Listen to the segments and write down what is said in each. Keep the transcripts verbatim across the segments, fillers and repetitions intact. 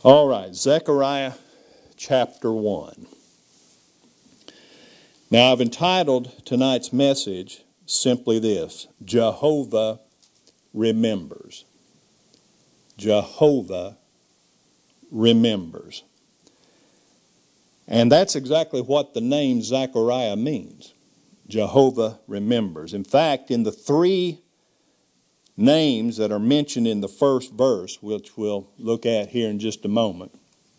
All right, Zechariah chapter one. Now I've entitled tonight's message simply this: Jehovah remembers. Jehovah remembers. And that's exactly what the name Zechariah means. Jehovah remembers. In fact, in the three names that are mentioned in the first verse, which we'll look at here in just a moment,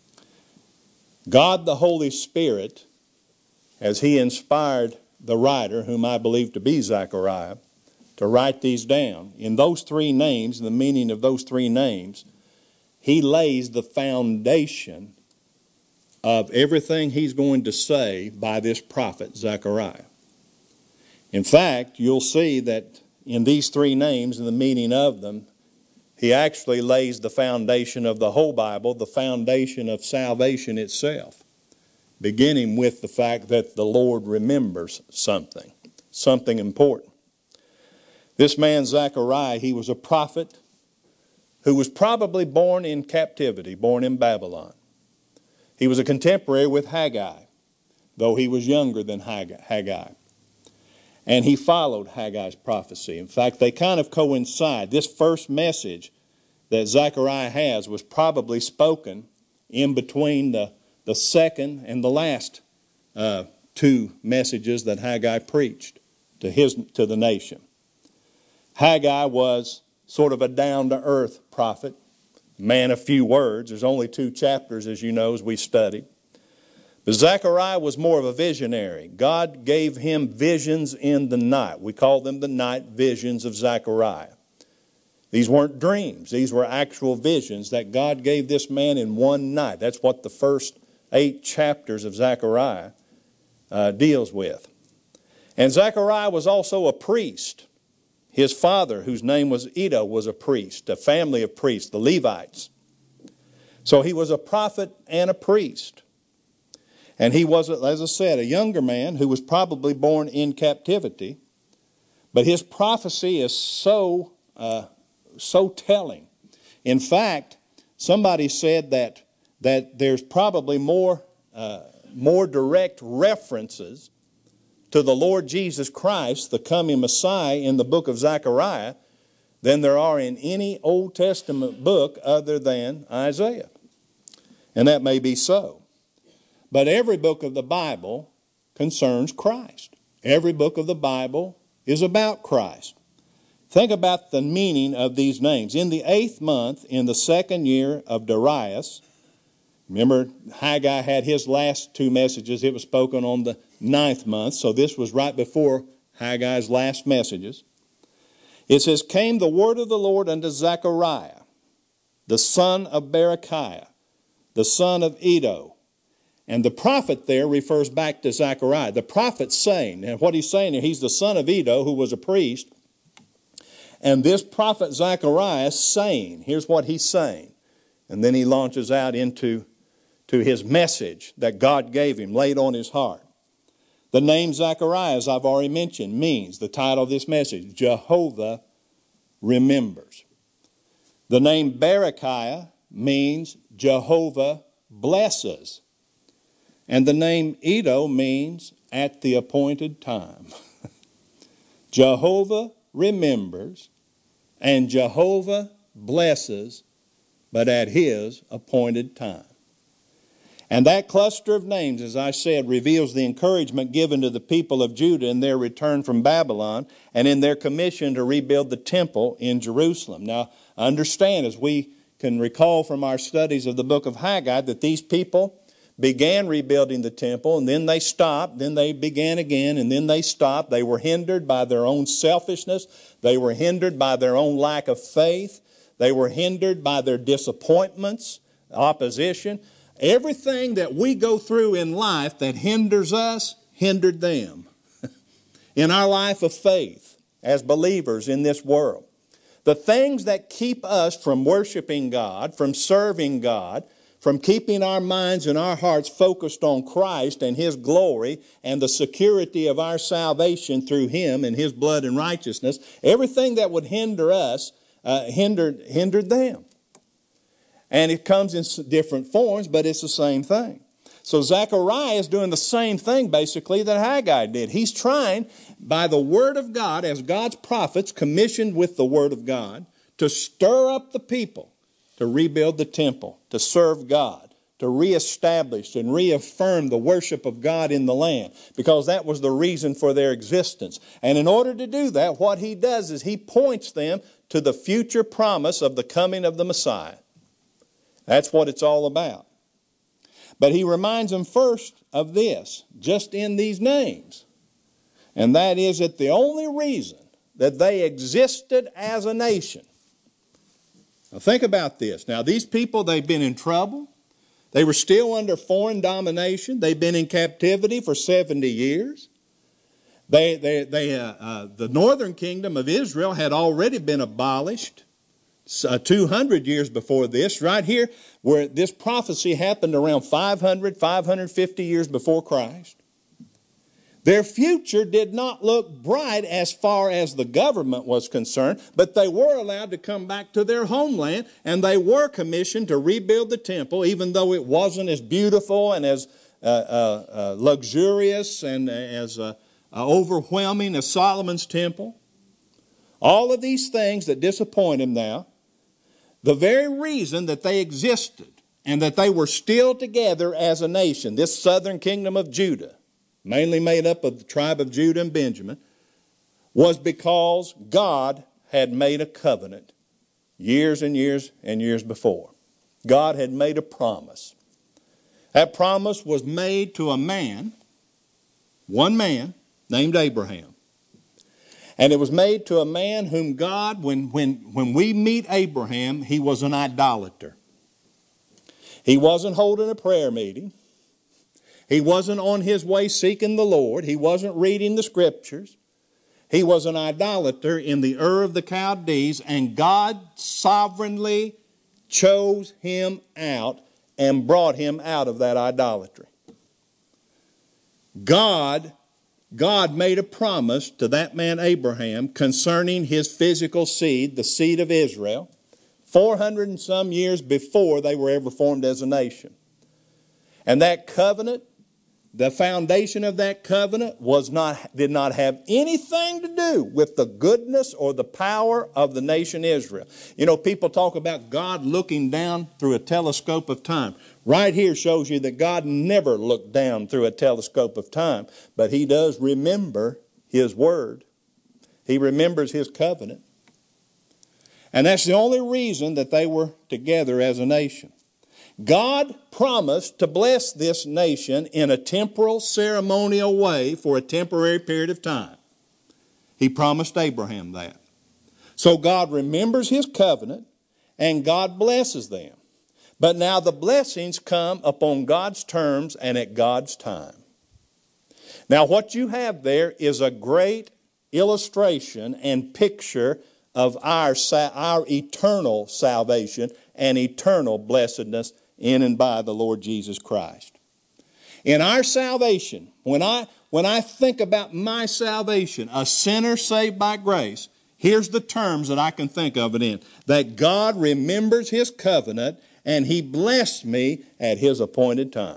God the Holy Spirit, as he inspired the writer, whom I believe to be Zechariah, to write these down, in those three names, the meaning of those three names, he lays the foundation of everything he's going to say by this prophet Zechariah. In fact, you'll see that in these three names and the meaning of them, he actually lays the foundation of the whole Bible, the foundation of salvation itself, beginning with the fact that the Lord remembers something, something important. This man Zechariah, he was a prophet who was probably born in captivity, born in Babylon. He was a contemporary with Haggai, though he was younger than Haggai. And he followed Haggai's prophecy. In fact, they kind of coincide. This first message that Zechariah has was probably spoken in between the, the second and the last uh, two messages that Haggai preached to his to the nation. Haggai was sort of a down-to-earth prophet, man of few words. There's only two chapters, as you know, as we studied. But Zechariah was more of a visionary. God gave him visions in the night. We call them the night visions of Zechariah. These weren't dreams. These were actual visions that God gave this man in one night. That's what the first eight chapters of Zechariah uh, deals with. And Zechariah was also a priest. His father, whose name was Iddo, was a priest, a family of priests, the Levites. So he was a prophet and a priest. And he was, as I said, a younger man who was probably born in captivity. But his prophecy is so, uh, so telling. In fact, somebody said that, that there's probably more, uh, more direct references to the Lord Jesus Christ, the coming Messiah, in the book of Zechariah than there are in any Old Testament book other than Isaiah. And that may be so. But every book of the Bible concerns Christ. Every book of the Bible is about Christ. Think about the meaning of these names. In the eighth month, in the second year of Darius, remember Haggai had his last two messages. It was spoken on the ninth month, so this was right before Haggai's last messages. It says, came the word of the Lord unto Zechariah, the son of Berechiah, the son of Iddo. And the prophet there refers back to Zechariah. The prophet's saying, and what he's saying here, he's the son of Iddo, who was a priest. And this prophet Zechariah is saying, here's what he's saying. And then he launches out into to his message that God gave him, laid on his heart. The name Zechariah, as I've already mentioned, means, the title of this message, Jehovah remembers. The name Berechiah means Jehovah blesses. And the name Iddo means at the appointed time. Jehovah remembers and Jehovah blesses, but at his appointed time. And that cluster of names, as I said, reveals the encouragement given to the people of Judah in their return from Babylon and in their commission to rebuild the temple in Jerusalem. Now, understand, as we can recall from our studies of the book of Haggai, that these people began rebuilding the temple, and then they stopped, then they began again, and then they stopped. They were hindered by their own selfishness. They were hindered by their own lack of faith. They were hindered by their disappointments, opposition. Everything that we go through in life that hinders us, hindered them. In our life of faith, as believers in this world, the things that keep us from worshiping God, from serving God, from keeping our minds and our hearts focused on Christ and His glory and the security of our salvation through Him and His blood and righteousness, everything that would hinder us uh, hindered, hindered them. And it comes in different forms, but it's the same thing. So Zechariah is doing the same thing, basically, that Haggai did. He's trying, by the word of God, as God's prophets, commissioned with the word of God, to stir up the people, to rebuild the temple, to serve God, to reestablish and reaffirm the worship of God in the land, because that was the reason for their existence. And in order to do that, what he does is he points them to the future promise of the coming of the Messiah. That's what it's all about. But he reminds them first of this, just in these names. And that is that the only reason that they existed as a nation. Now think about this. Now these people, they've been in trouble. They were still under foreign domination. They've been in captivity for seventy years. They, they, they, uh, uh, the northern kingdom of Israel had already been abolished uh, two hundred years before this. Right here, where this prophecy happened around five hundred, five hundred fifty years before Christ. Their future did not look bright as far as the government was concerned, but they were allowed to come back to their homeland, and they were commissioned to rebuild the temple, even though it wasn't as beautiful and as uh, uh, uh, luxurious and as uh, uh, overwhelming as Solomon's temple. All of these things that disappoint him now, the very reason that they existed and that they were still together as a nation, this southern kingdom of Judah, mainly made up of the tribe of Judah and Benjamin, was because God had made a covenant years and years and years before. God had made a promise. That promise was made to a man, one man, named Abraham. And it was made to a man whom God, when, when, when we meet Abraham, he was an idolater. He wasn't holding a prayer meeting. He wasn't on his way seeking the Lord. He wasn't reading the Scriptures. He was an idolater in the Ur of the Chaldees, and God sovereignly chose him out and brought him out of that idolatry. God, God made a promise to that man Abraham concerning his physical seed, the seed of Israel, four hundred and some years before they were ever formed as a nation. And that covenant, the foundation of that covenant was not, did not have anything to do with the goodness or the power of the nation Israel. You know, people talk about God looking down through a telescope of time. Right here shows you that God never looked down through a telescope of time, but he does remember his word. He remembers his covenant. And that's the only reason that they were together as a nation. God promised to bless this nation in a temporal, ceremonial way for a temporary period of time. He promised Abraham that. So God remembers his covenant and God blesses them. But now the blessings come upon God's terms and at God's time. Now what you have there is a great illustration and picture of our, our eternal salvation and eternal blessedness in and by the Lord Jesus Christ. In our salvation, when I, when I think about my salvation, a sinner saved by grace, here's the terms that I can think of it in. That God remembers his covenant and he blessed me at his appointed time.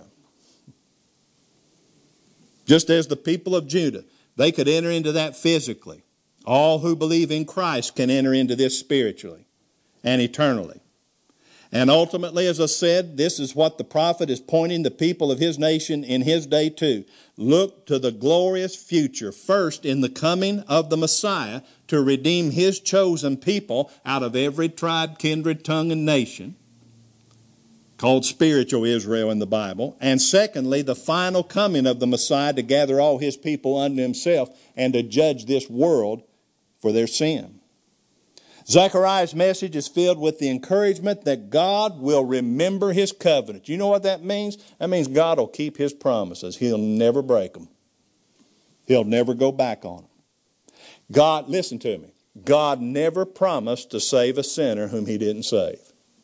Just as the people of Judah, they could enter into that physically. All who believe in Christ can enter into this spiritually and eternally. And ultimately, as I said, this is what the prophet is pointing the people of his nation in his day to. Look to the glorious future, first in the coming of the Messiah to redeem his chosen people out of every tribe, kindred, tongue, and nation, called spiritual Israel in the Bible. And secondly, the final coming of the Messiah to gather all his people unto himself and to judge this world for their sin. Zechariah's message is filled with the encouragement that God will remember his covenant. You know what that means? That means God will keep his promises. He'll never break them. He'll never go back on them. God, listen to me, God never promised to save a sinner whom he didn't save.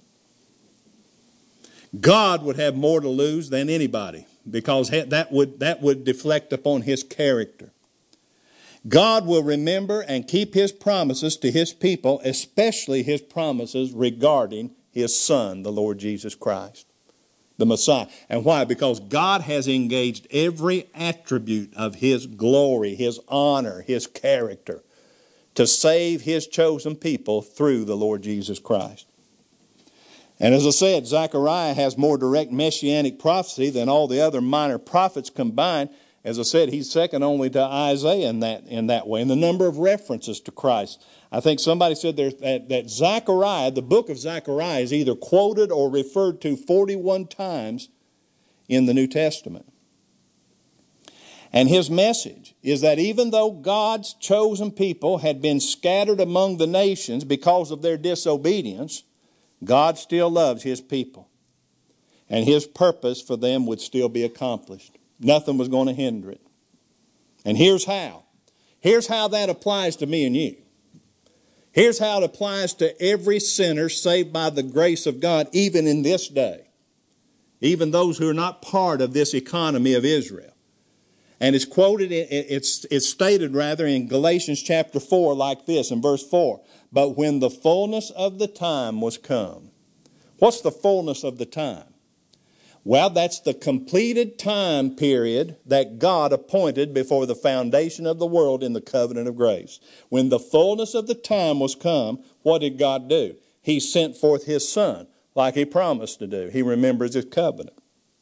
God would have more to lose than anybody because that would, that would deflect upon his character. God will remember and keep his promises to his people, especially his promises regarding his Son, the Lord Jesus Christ, the Messiah. And why? Because God has engaged every attribute of his glory, his honor, his character to save his chosen people through the Lord Jesus Christ. And as I said, Zechariah has more direct messianic prophecy than all the other minor prophets combined. As I said, he's second only to Isaiah in that, in that way, in the number of references to Christ. I think somebody said there that, that Zechariah, the book of Zechariah, is either quoted or referred to forty-one times in the New Testament. And his message is that even though God's chosen people had been scattered among the nations because of their disobedience, God still loves his people. And his purpose for them would still be accomplished. Nothing was going to hinder it. And here's how. Here's how that applies to me and you. Here's how it applies to every sinner saved by the grace of God, even in this day. Even those who are not part of this economy of Israel. And it's quoted, it's, it's stated rather in Galatians chapter four like this in verse four. But when the fullness of the time was come. What's the fullness of the time? Well, that's the completed time period that God appointed before the foundation of the world in the covenant of grace. When the fullness of the time was come, what did God do? He sent forth his Son, like he promised to do. He remembers his covenant.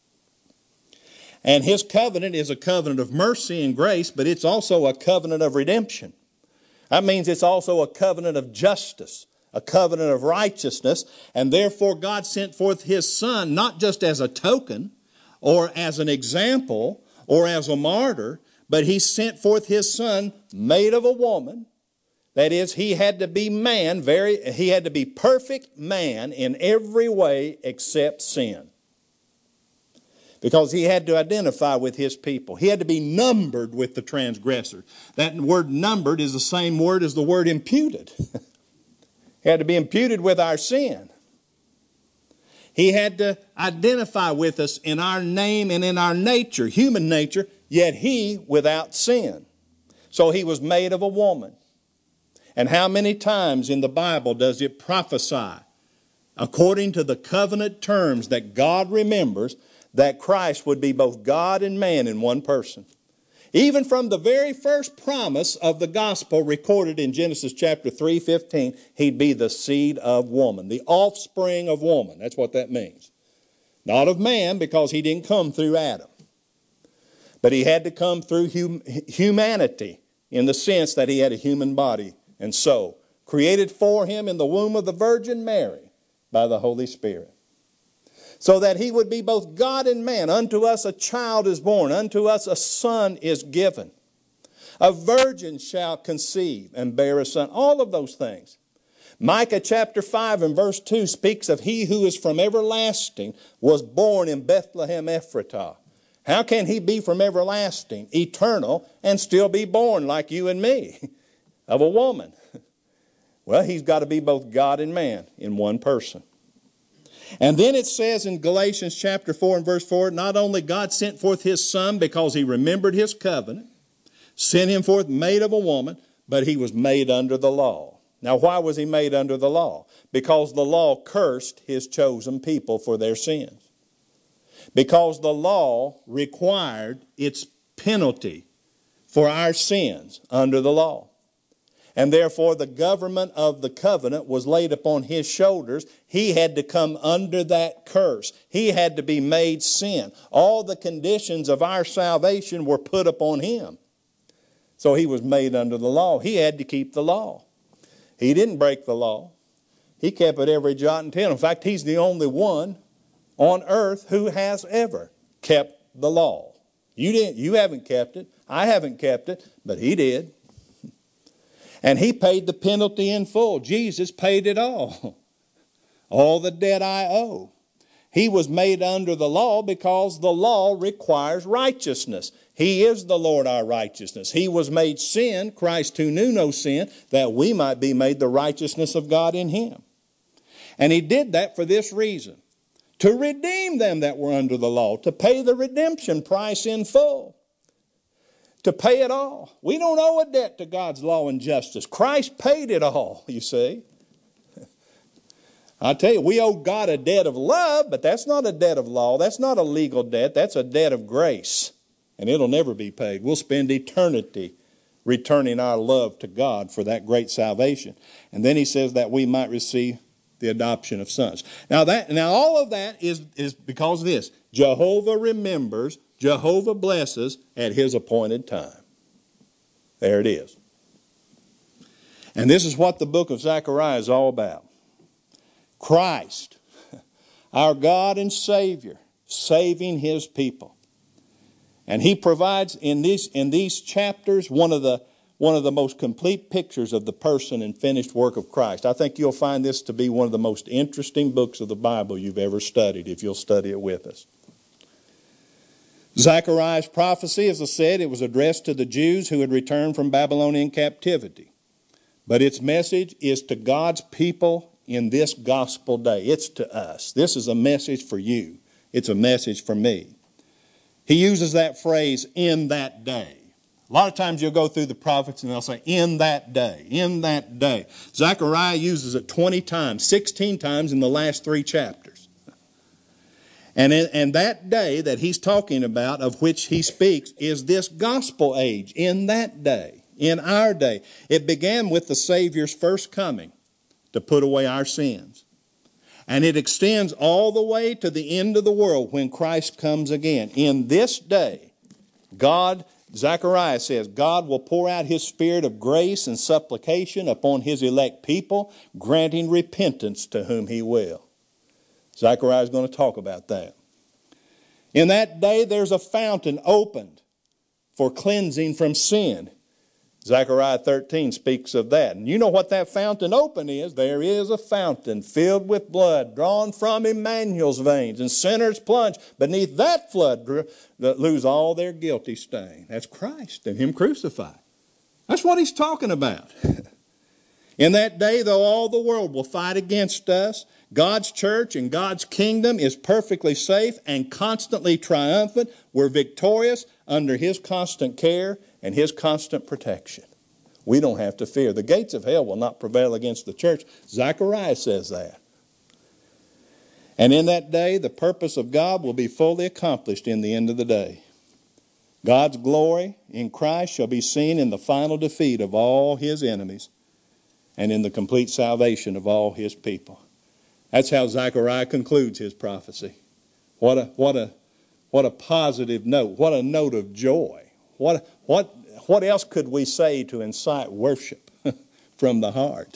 And his covenant is a covenant of mercy and grace, but it's also a covenant of redemption. That means it's also a covenant of justice, a covenant of righteousness, and therefore God sent forth his Son not just as a token or as an example or as a martyr, but he sent forth his Son made of a woman. That is, he had to be man, very, he had to be perfect man in every way except sin. Because he had to identify with his people. He had to be numbered with the transgressor. That word numbered is the same word as the word imputed. He had to be imputed with our sin. He had to identify with us in our name and in our nature, human nature, yet he without sin. So he was made of a woman. And how many times in the Bible does it prophesy, according to the covenant terms that God remembers, that Christ would be both God and man in one person? Even from the very first promise of the gospel recorded in Genesis chapter three fifteen, he'd be the seed of woman, the offspring of woman. That's what that means. Not of man, because he didn't come through Adam. But he had to come through hum- humanity in the sense that he had a human body and soul, created for him in the womb of the Virgin Mary by the Holy Spirit. So that he would be both God and man. Unto us a child is born. Unto us a son is given. A virgin shall conceive and bear a son. All of those things. Micah chapter five and verse two speaks of he who is from everlasting was born in Bethlehem Ephratah. How can he be from everlasting, eternal, and still be born like you and me of a woman? Well, he's got to be both God and man in one person. And then it says in Galatians chapter four and verse four, not only God sent forth his Son because he remembered his covenant, sent him forth made of a woman, but he was made under the law. Now, why was he made under the law? Because the law cursed his chosen people for their sins. Because the law required its penalty for our sins under the law. And therefore the government of the covenant was laid upon his shoulders. He had to come under that curse. He had to be made sin. All the conditions of our salvation were put upon him. So he was made under the law. He had to keep the law. He didn't break the law. He kept it every jot and tittle. In fact, he's the only one on earth who has ever kept the law. You didn't, you haven't kept it. I haven't kept it, but he did. And he paid the penalty in full. Jesus paid it all. All the debt I owe. He was made under the law because the law requires righteousness. He is the Lord our righteousness. He was made sin, Christ who knew no sin, that we might be made the righteousness of God in him. And he did that for this reason. To redeem them that were under the law. To pay the redemption price in full. To pay it all. We don't owe a debt to God's law and justice. Christ paid it all, you see. I tell you, we owe God a debt of love, but that's not a debt of law. That's not a legal debt. That's a debt of grace. And it'll never be paid. We'll spend eternity returning our love to God for that great salvation. And then he says that we might receive the adoption of sons. Now that now all of that is, is because of this. Jehovah remembers, Jehovah blesses at his appointed time. There it is. And this is what the book of Zechariah is all about. Christ, our God and Savior, saving his people. And he provides in these, in these chapters one of the one of the most complete pictures of the person and finished work of Christ. I think you'll find this to be one of the most interesting books of the Bible you've ever studied if you'll study it with us. Zechariah's prophecy, as I said, it was addressed to the Jews who had returned from Babylonian captivity. But its message is to God's people in this gospel day. It's to us. This is a message for you. It's a message for me. He uses that phrase, in that day. A lot of times you'll go through the prophets and they'll say, in that day, in that day. Zechariah uses it twenty times, sixteen times in the last three chapters. And, in, and that day that he's talking about, of which he speaks, is this gospel age, in that day, in our day. It began with the Savior's first coming to put away our sins. And it extends all the way to the end of the world when Christ comes again. In this day, God, Zechariah says, God will pour out his spirit of grace and supplication upon his elect people, granting repentance to whom he will. Zechariah is going to talk about that. In that day, there's a fountain opened for cleansing from sin. Zechariah thirteen speaks of that. And you know what that fountain open is? There is a fountain filled with blood drawn from Emmanuel's veins, and sinners plunge beneath that flood that lose all their guilty stain. That's Christ and him crucified. That's what he's talking about. In that day, though all the world will fight against us, God's church and God's kingdom is perfectly safe and constantly triumphant. We're victorious under his constant care and his constant protection. We don't have to fear. The gates of hell will not prevail against the church. Zechariah says that. And in that day, the purpose of God will be fully accomplished in the end of the day. God's glory in Christ shall be seen in the final defeat of all his enemies and in the complete salvation of all his people. That's how Zechariah concludes his prophecy. What a, what a, what a positive note. What a note of joy. What, what, what else could we say to incite worship from the heart?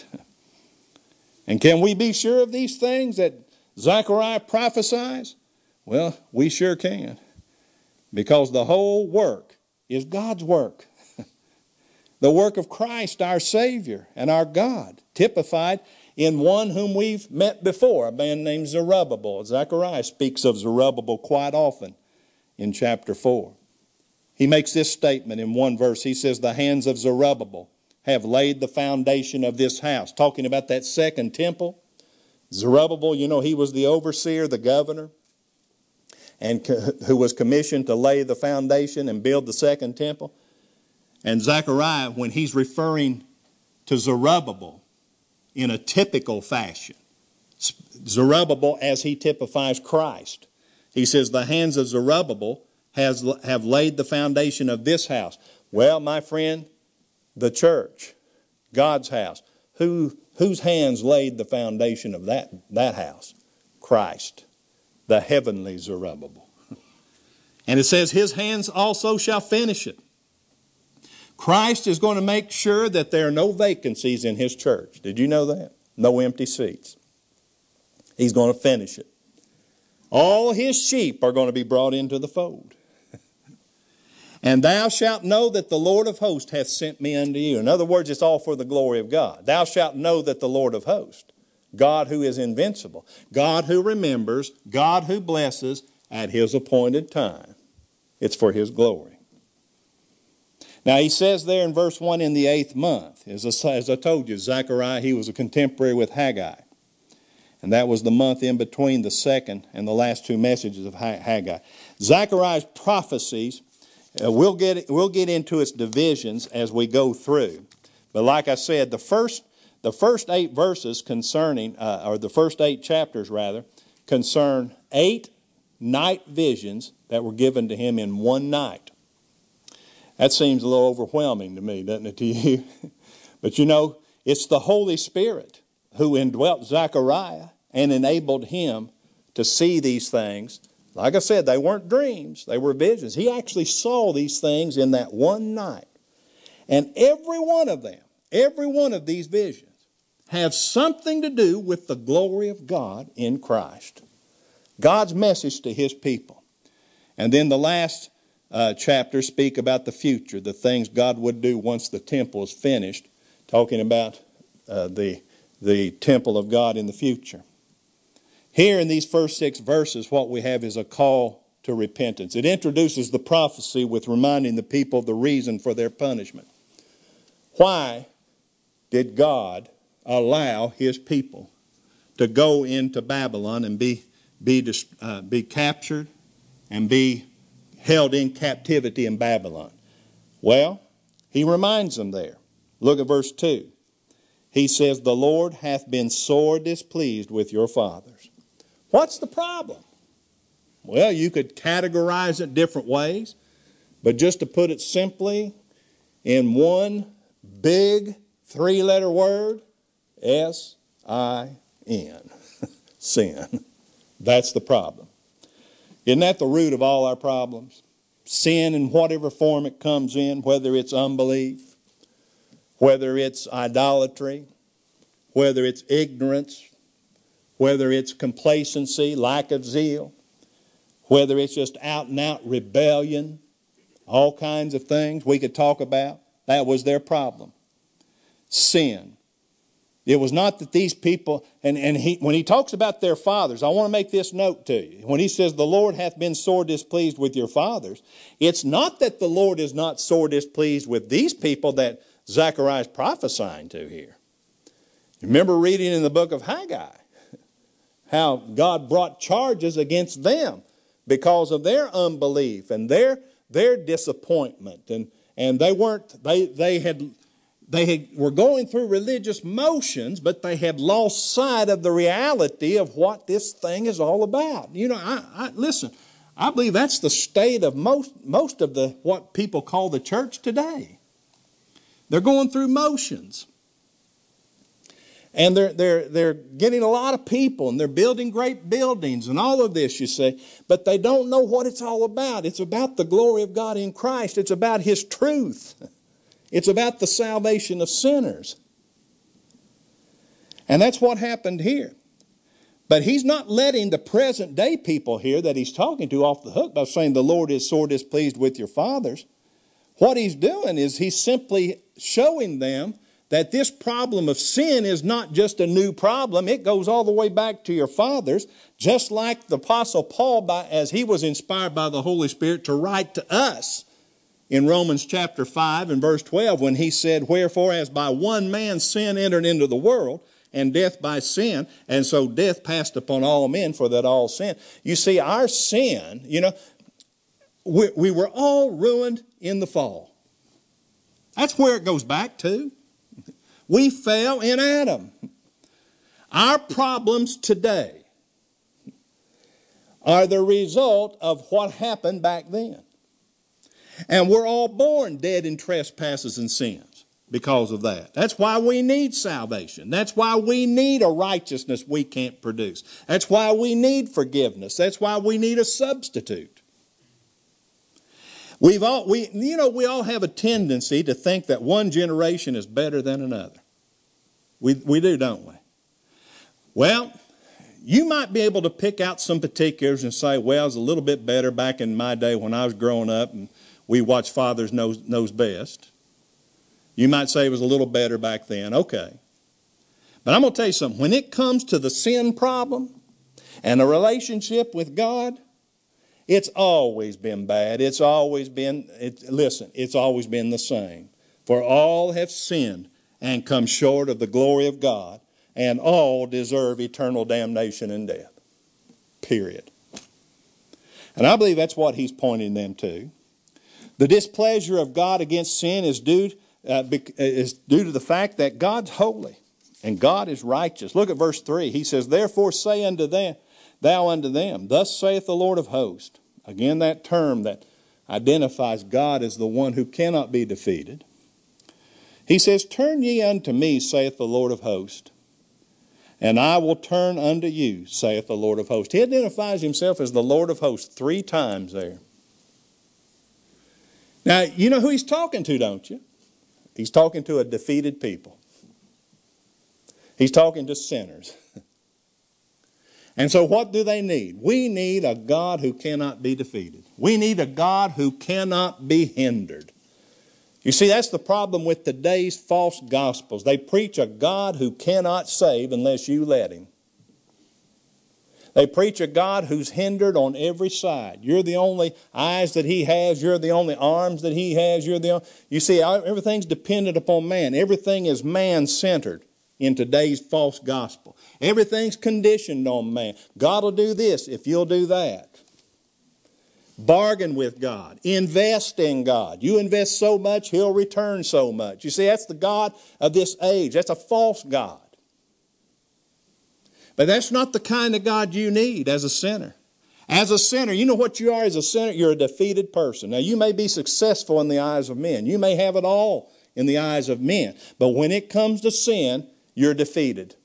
And can we be sure of these things that Zechariah prophesies? Well, we sure can. Because the whole work is God's work. The work of Christ, our Savior and our God, typified in one whom we've met before, a man named Zerubbabel. Zechariah speaks of Zerubbabel quite often in chapter four. He makes this statement in one verse. He says, the hands of Zerubbabel have laid the foundation of this house. Talking about that second temple. Zerubbabel, you know, he was the overseer, the governor, and who was commissioned to lay the foundation and build the second temple. And Zechariah, when he's referring to Zerubbabel in a typical fashion, Zerubbabel as he typifies Christ, he says, the hands of Zerubbabel has, have laid the foundation of this house. Well, my friend, the church, God's house, who, whose hands laid the foundation of that, that house? Christ, the heavenly Zerubbabel. And it says, his hands also shall finish it. Christ is going to make sure that there are no vacancies in his church. Did you know that? No empty seats. He's going to finish it. All his sheep are going to be brought into the fold. And thou shalt know that the Lord of hosts hath sent me unto you. In other words, it's all for the glory of God. Thou shalt know that the Lord of hosts, God who is invincible, God who remembers, God who blesses at his appointed time. It's for his glory. Now he says there in verse one, in the eighth month. As I, as I told you, Zechariah, he was a contemporary with Haggai. And that was the month in between the second and the last two messages of Haggai. Zechariah's prophecies, uh, we'll get, we'll get into its divisions as we go through. But like I said, the first, the first eight verses concerning, uh, or the first eight chapters rather, concern eight night visions that were given to him in one night. That seems a little overwhelming to me, doesn't it to you? But you know, it's the Holy Spirit who indwelt Zechariah and enabled him to see these things. Like I said, they weren't dreams, they were visions. He actually saw these things in that one night. And every one of them, every one of these visions, have something to do with the glory of God in Christ. God's message to his people. And then the last uh, chapter speak about the future, the things God would do once the temple is finished, talking about uh, the, the temple of God in the future. Here in these first six verses, what we have is a call to repentance. It introduces the prophecy with reminding the people of the reason for their punishment. Why did God allow his people to go into Babylon and be, be, uh, be captured and be held in captivity in Babylon? Well, he reminds them there. Look at verse two. He says, "The Lord hath been sore displeased with your fathers." What's the problem? Well, you could categorize it different ways, but just to put it simply, in one big three-letter word, S I N, sin. That's the problem. Isn't that the root of all our problems? Sin in whatever form it comes in, whether it's unbelief, whether it's idolatry, whether it's ignorance, whether it's complacency, lack of zeal, whether it's just out and out rebellion, all kinds of things we could talk about. That was their problem. Sin. It was not that these people, and, and he, when he talks about their fathers, I want to make this note to you. When he says the Lord hath been sore displeased with your fathers, it's not that the Lord is not sore displeased with these people that Zechariah is prophesying to here. Remember reading in the book of Haggai how God brought charges against them because of their unbelief and their their disappointment, and and they weren't they they had they had, were going through religious motions, but they had lost sight of the reality of what this thing is all about. You know, I, I listen. I believe that's the state of most most of the what people call the church today. They're going through motions. And they're, they're, they're getting a lot of people, and they're building great buildings and all of this, you say. But they don't know what it's all about. It's about the glory of God in Christ. It's about his truth. It's about the salvation of sinners. And that's what happened here. But he's not letting the present day people here that he's talking to off the hook by saying the Lord is sore displeased with your fathers. What he's doing is he's simply showing them that this problem of sin is not just a new problem. It goes all the way back to your fathers, just like the Apostle Paul, by, as he was inspired by the Holy Spirit to write to us in Romans chapter five and verse twelve, when he said, "Wherefore, as by one man sin entered into the world, and death by sin, and so death passed upon all men, for that all sin." You see, our sin, you know, we, we were all ruined in the fall. That's where it goes back to. We fell in Adam. Our problems today are the result of what happened back then. And we're all born dead in trespasses and sins because of that. That's why we need salvation. That's why we need a righteousness we can't produce. That's why we need forgiveness. That's why we need a substitute. We've all, we, you know, we all have a tendency to think that one generation is better than another. We, we do, don't we? Well, you might be able to pick out some particulars and say, well, it was a little bit better back in my day when I was growing up and we watched Fathers Knows, Knows Best. You might say it was a little better back then. Okay. But I'm going to tell you something. When it comes to the sin problem and a relationship with God, it's always been bad. It's always been, it, listen, it's always been the same. For all have sinned and come short of the glory of God, and all deserve eternal damnation and death. Period. And I believe that's what he's pointing them to. The displeasure of God against sin is due, uh, is due to the fact that God's holy And God is righteous. Look at verse three. He says, therefore say unto them, thou unto them, thus saith the Lord of hosts. Again, that term that identifies God as the one who cannot be defeated. He says, turn ye unto me, saith the Lord of hosts, and I will turn unto you, saith the Lord of hosts. He identifies himself as the Lord of hosts three times there. Now, you know who he's talking to, don't you? He's talking to a defeated people. He's talking to sinners. And so what do they need? We need a God who cannot be defeated. We need a God who cannot be hindered. You see, that's the problem with today's false gospels. They preach a God who cannot save unless you let him. They preach a God who's hindered on every side. You're the only eyes that he has. You're the only arms that he has. You're the only... You see, everything's dependent upon man. Everything is man-centered in today's false gospel. Everything's conditioned on man. God will do this if you'll do that. Bargain with God. Invest in God. You invest so much, he'll return so much. You see, that's the God of this age. That's a false God. But that's not the kind of God you need as a sinner. As a sinner, you know what you are as a sinner? You're a defeated person. Now, you may be successful in the eyes of men. You may have it all in the eyes of men. But when it comes to sin, you're defeated.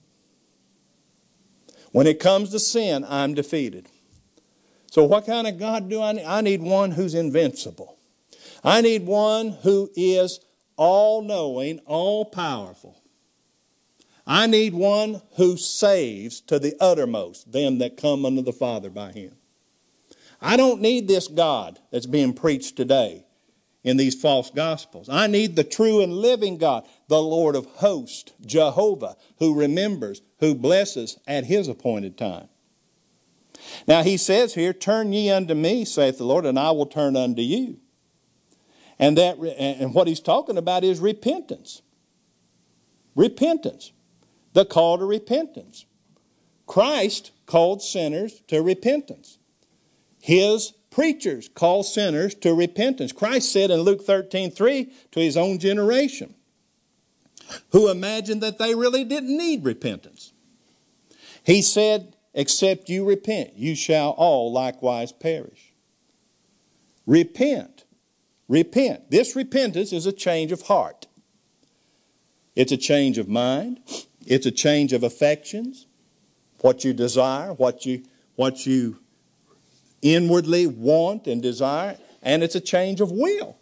When it comes to sin, I'm defeated. So what kind of God do I need? I need one who's invincible. I need one who is all-knowing, all-powerful. I need one who saves to the uttermost them that come unto the Father by him. I don't need this God that's being preached today in these false gospels. I need the true and living God, the Lord of hosts, Jehovah, who remembers, who blesses at his appointed time. Now he says here, turn ye unto me, saith the Lord, and I will turn unto you. And that, and what he's talking about is repentance. Repentance. The call to repentance. Christ called sinners to repentance. His preachers call sinners to repentance. Christ said in Luke thirteen three to his own generation, who imagined that they really didn't need repentance. He said, except you repent, you shall all likewise perish. Repent. Repent. This repentance is a change of heart. It's a change of mind. It's a change of affections. What you desire, what you, what you inwardly want and desire. And it's a change of will.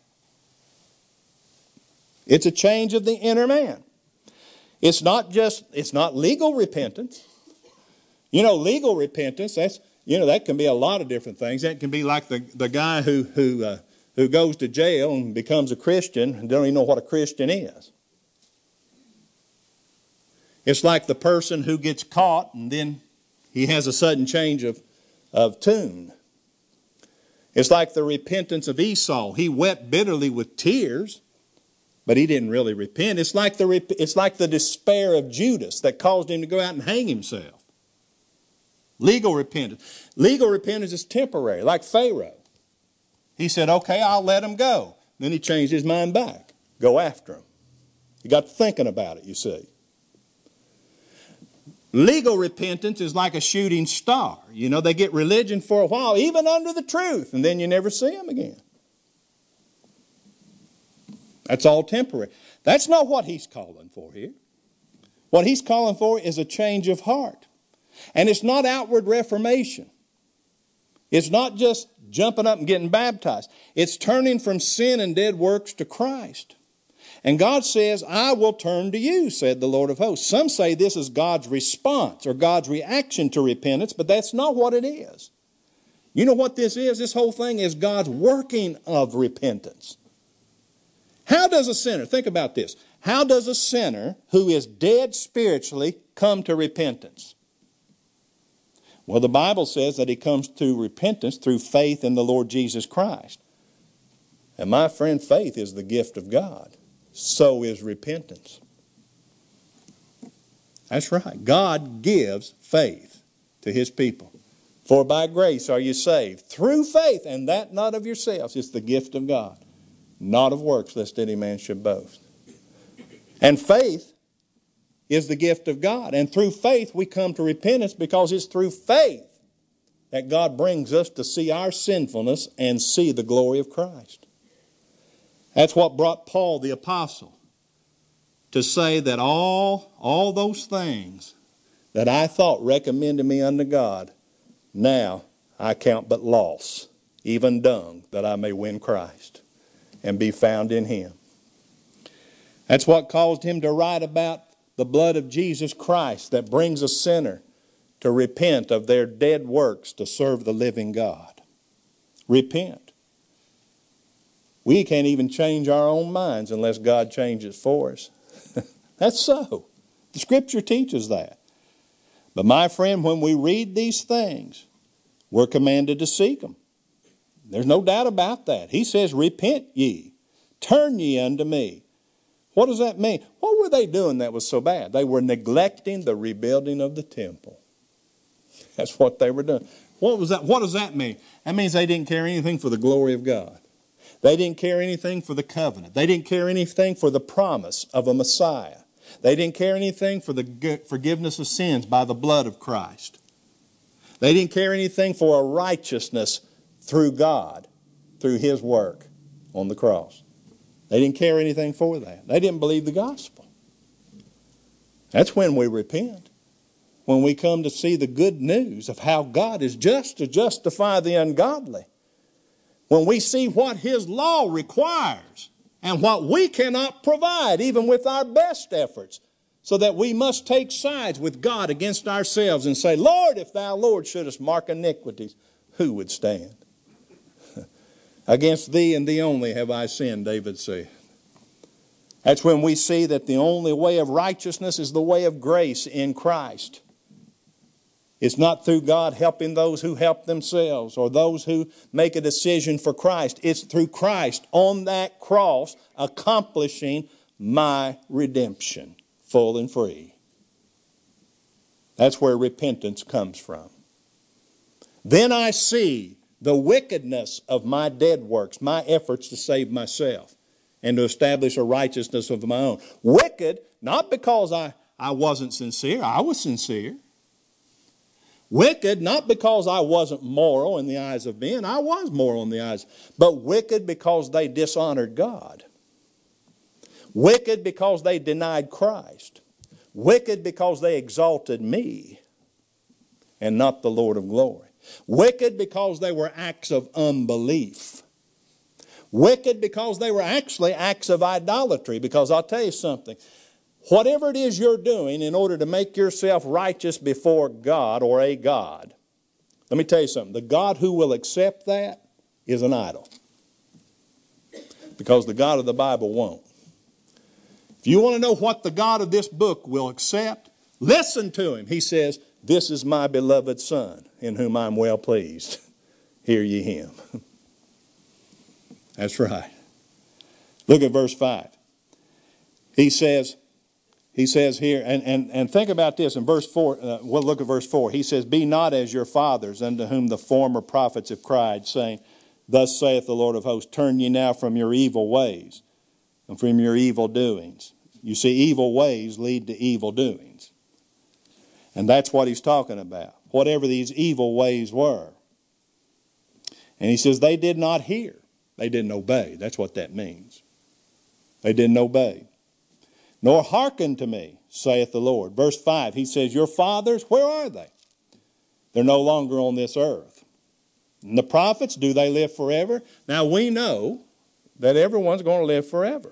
It's a change of the inner man. It's not just, it's not legal repentance. You know, legal repentance, that's, you know, that can be a lot of different things. That can be like the, the guy who, who, uh, who goes to jail and becomes a Christian and don't even know what a Christian is. It's like the person who gets caught and then he has a sudden change of, of tune. It's like the repentance of Esau. He wept bitterly with tears, but he didn't really repent. It's like the, it's like the despair of Judas that caused him to go out and hang himself. Legal repentance. Legal repentance is temporary, like Pharaoh. He said, okay, I'll let him go. Then he changed his mind back. Go after him. He got thinking about it, you see. Legal repentance is like a shooting star. You know, they get religion for a while, even under the truth, and then you never see them again. That's all temporary. That's not what he's calling for here. What he's calling for is a change of heart. And it's not outward reformation. It's not just jumping up and getting baptized. It's turning from sin and dead works to Christ. And God says, I will turn to you, said the Lord of hosts. Some say this is God's response or God's reaction to repentance, but that's not what it is. You know what this is? This whole thing is God's working of repentance. How does a sinner, think about this, how does a sinner who is dead spiritually come to repentance? Well, the Bible says that he comes to repentance through faith in the Lord Jesus Christ. And my friend, faith is the gift of God. So is repentance. That's right. God gives faith to his people. For by grace are you saved, through faith, and that not of yourselves. It's the gift of God, not of works, lest any man should boast. And faith is the gift of God. And through faith we come to repentance, because it's through faith that God brings us to see our sinfulness and see the glory of Christ. That's what brought Paul the apostle to say that all, all those things that I thought recommended me unto God, now I count but loss, even dung, that I may win Christ and be found in Him. That's what caused him to write about the blood of Jesus Christ that brings a sinner to repent of their dead works to serve the living God. Repent. We can't even change our own minds unless God changes for us. That's so. The Scripture teaches that. But my friend, when we read these things, we're commanded to seek them. There's no doubt about that. He says, repent ye, turn ye unto me. What does that mean? What were they doing that was so bad? They were neglecting the rebuilding of the temple. That's what they were doing. What was that? What does that mean? That means they didn't care anything for the glory of God. They didn't care anything for the covenant. They didn't care anything for the promise of a Messiah. They didn't care anything for the forgiveness of sins by the blood of Christ. They didn't care anything for a righteousness through God, through His work on the cross. They didn't care anything for that. They didn't believe the gospel. That's when we repent. When we come to see the good news of how God is just to justify the ungodly. When we see what His law requires and what we cannot provide even with our best efforts, so that we must take sides with God against ourselves and say, Lord, if Thou, Lord, shouldest mark iniquities, who would stand? Against Thee and Thee only have I sinned, David said. That's when we see that the only way of righteousness is the way of grace in Christ. It's not through God helping those who help themselves or those who make a decision for Christ. It's through Christ on that cross accomplishing my redemption, full and free. That's where repentance comes from. Then I see the wickedness of my dead works, my efforts to save myself and to establish a righteousness of my own. Wicked, not because I, I wasn't sincere. I was sincere. Wicked, not because I wasn't moral in the eyes of men. I was moral in the eyes. But wicked because they dishonored God. Wicked because they denied Christ. Wicked because they exalted me and not the Lord of glory. Wicked because they were acts of unbelief. Wicked because they were actually acts of idolatry. Because I'll tell you something. Whatever it is you're doing in order to make yourself righteous before God or a God, let me tell you something. The God who will accept that is an idol. Because the God of the Bible won't. If you want to know what the God of this book will accept, listen to Him. He says, this is my beloved Son, in whom I'm well pleased. Hear ye Him. That's right. Look at verse five. He says, he says here, and, and, and think about this in verse four. Uh, well, look at verse four. He says, be not as your fathers, unto whom the former prophets have cried, saying, thus saith the Lord of hosts, turn ye now from your evil ways and from your evil doings. You see, evil ways lead to evil doings. And that's what he's talking about. Whatever these evil ways were. And he says they did not hear. They didn't obey. That's what that means. They didn't obey. Nor hearken to me, saith the Lord. Verse five, he says, your fathers, where are they? They're no longer on this earth. And the prophets, do they live forever? Now we know that everyone's going to live forever.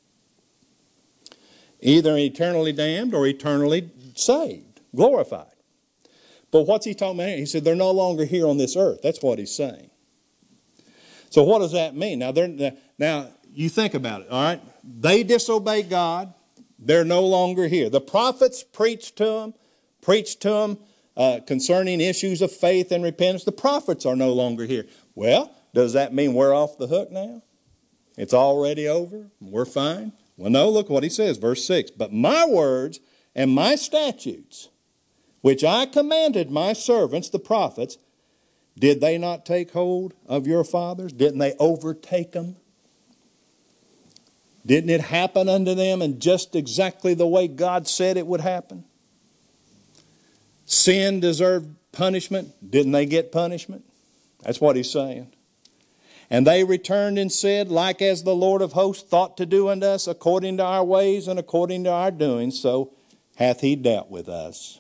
Either eternally damned or eternally saved, glorified. But what's he talking about here? He said they're no longer here on this earth. That's what he's saying. So what does that mean? Now, they're, now you think about it, all right? They disobey God. They're no longer here. The prophets preached to them, preached to them uh, concerning issues of faith and repentance. The prophets are no longer here. Well, does that mean we're off the hook now? It's already over? We're fine? Well, no, look what he says, verse six. But my words and my statutes, which I commanded my servants, the prophets, did they not take hold of your fathers? Didn't they overtake them? Didn't it happen unto them in just exactly the way God said it would happen? Sin deserved punishment. Didn't they get punishment? That's what he's saying. And they returned and said, like as the Lord of hosts thought to do unto us, according to our ways and according to our doings, so hath he dealt with us.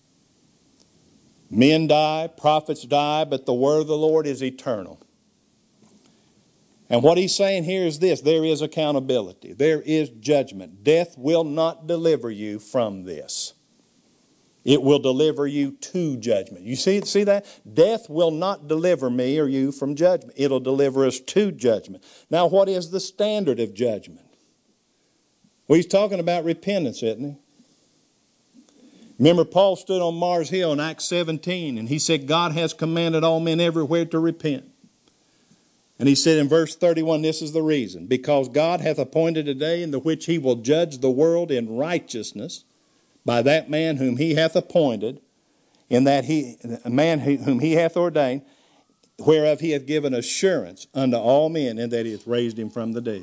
Men die, prophets die, but the word of the Lord is eternal. And what he's saying here is this: there is accountability. There is judgment. Death will not deliver you from this. It will deliver you to judgment. You see, see that? Death will not deliver me or you from judgment. It'll deliver us to judgment. Now, what is the standard of judgment? Well, he's talking about repentance, isn't he? Remember, Paul stood on Mars Hill in Acts seventeen, and he said, God has commanded all men everywhere to repent. And he said in verse thirty-one, this is the reason: because God hath appointed a day in the which he will judge the world in righteousness by that man whom he hath appointed, in that he, a man whom he hath ordained, whereof he hath given assurance unto all men, and that he hath raised him from the dead.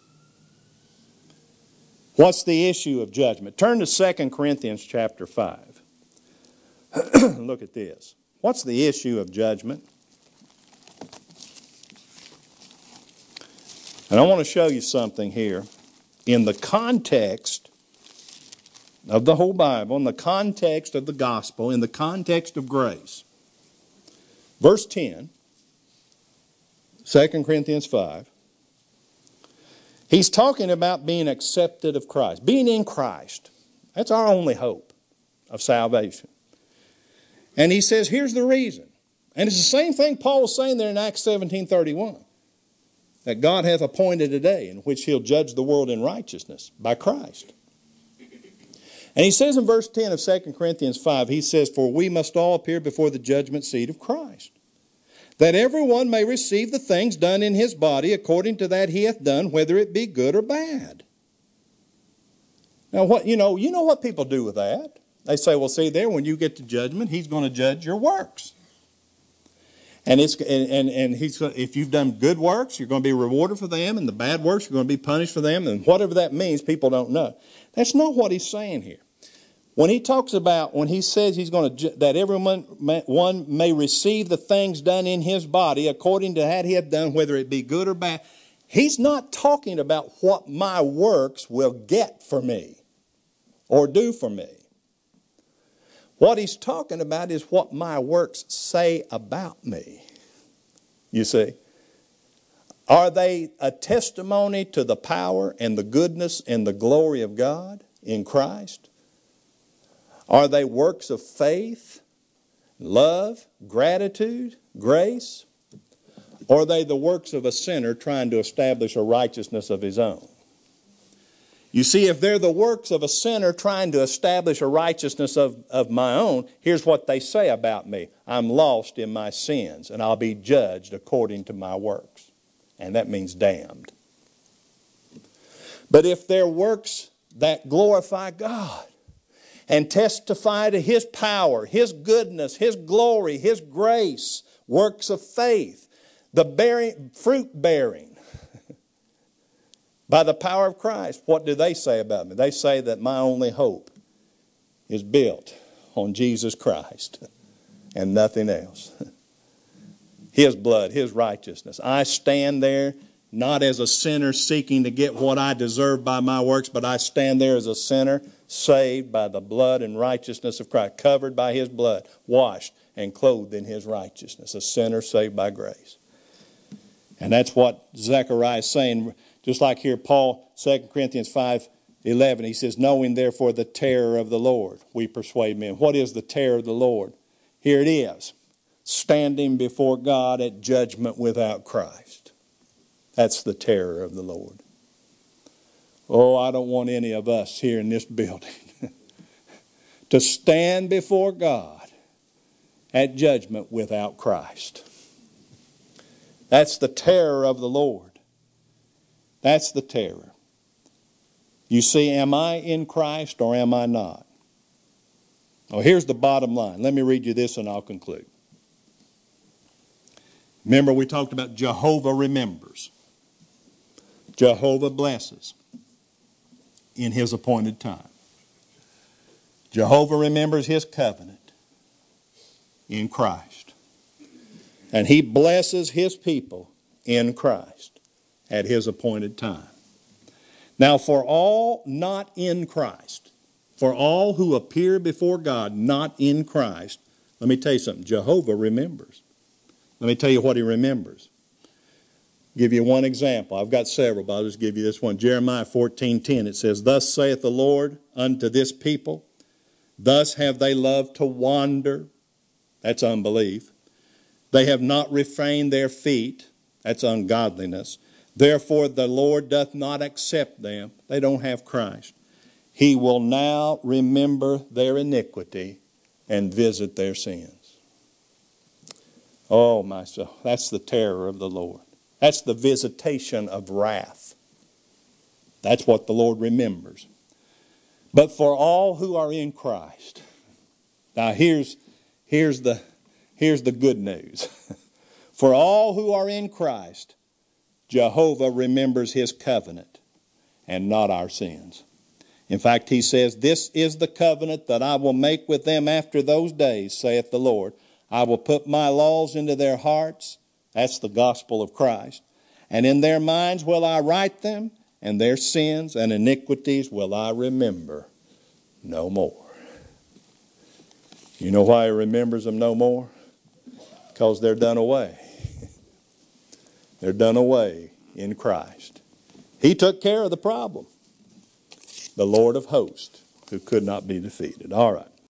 What's the issue of judgment? Turn to Second Corinthians chapter five. Look at this. What's the issue of judgment? And I want to show you something here in the context of the whole Bible, in the context of the gospel, in the context of grace. Verse ten, Second Corinthians five. He's talking about being accepted of Christ, being in Christ. That's our only hope of salvation. And he says, here's the reason. And it's the same thing Paul was saying there in Acts seventeen thirty-one. That God hath appointed a day in which he'll judge the world in righteousness by Christ. And he says in verse ten of Second Corinthians five, he says, for we must all appear before the judgment seat of Christ, that everyone may receive the things done in his body according to that he hath done, whether it be good or bad. Now, what you know, you know what people do with that? They say, well, see there, when you get to judgment, he's going to judge your works. And it's and, and, and he's if you've done good works, you're going to be rewarded for them, and the bad works, you're going to be punished for them, and whatever that means, people don't know. That's not what he's saying here. When he talks about, when he says he's going to, that everyone one may receive the things done in his body according to that he hath done, whether it be good or bad, he's not talking about what my works will get for me or do for me. What he's talking about is what my works say about me. You see, are they a testimony to the power and the goodness and the glory of God in Christ? Are they works of faith, love, gratitude, grace? Or are they the works of a sinner trying to establish a righteousness of his own? You see, if they're the works of a sinner trying to establish a righteousness of, of my own, here's what they say about me. I'm lost in my sins, and I'll be judged according to my works. And that means damned. But if they're works that glorify God and testify to his power, his goodness, his glory, his grace, works of faith, the bearing, fruit bearing, by the power of Christ, what do they say about me? They say that my only hope is built on Jesus Christ and nothing else. His blood, his righteousness. I stand there not as a sinner seeking to get what I deserve by my works, but I stand there as a sinner saved by the blood and righteousness of Christ, covered by his blood, washed and clothed in his righteousness, a sinner saved by grace. And that's what Zechariah is saying. Just like here, Paul, Second Corinthians five eleven, he says, knowing therefore the terror of the Lord, we persuade men. What is the terror of the Lord? Here it is, standing before God at judgment without Christ. That's the terror of the Lord. Oh, I don't want any of us here in this building to stand before God at judgment without Christ. That's the terror of the Lord. That's the terror. You see, am I in Christ or am I not? Well, here's the bottom line. Let me read you this and I'll conclude. Remember, we talked about Jehovah remembers. Jehovah blesses. in his appointed time. Jehovah remembers his covenant in Christ. And he blesses his people in Christ at his appointed time. Now, for all not in Christ, for all who appear before God not in Christ, let me tell you something. Jehovah remembers. Let me tell you what he remembers. Give you one example. I've got several, but I'll just give you this one. Jeremiah fourteen ten, it says, Thus saith the Lord unto this people, thus have they loved to wander. That's unbelief. They have not refrained their feet. That's ungodliness. Therefore the Lord doth not accept them. They don't have Christ. He will now remember their iniquity and visit their sins. Oh, my soul. That's the terror of the Lord. That's the visitation of wrath. That's what the Lord remembers. But for all who are in Christ. Now here's, here's, the, here's the good news. For all who are in Christ, Jehovah remembers his covenant and not our sins. In fact, he says, This is the covenant that I will make with them after those days, saith the Lord. I will put my laws into their hearts. That's the gospel of Christ. And in their minds will I write them, and their sins and iniquities will I remember no more. You know why he remembers them no more? Because they're done away. They're done away in Christ. He took care of the problem. The Lord of hosts, who could not be defeated. All right.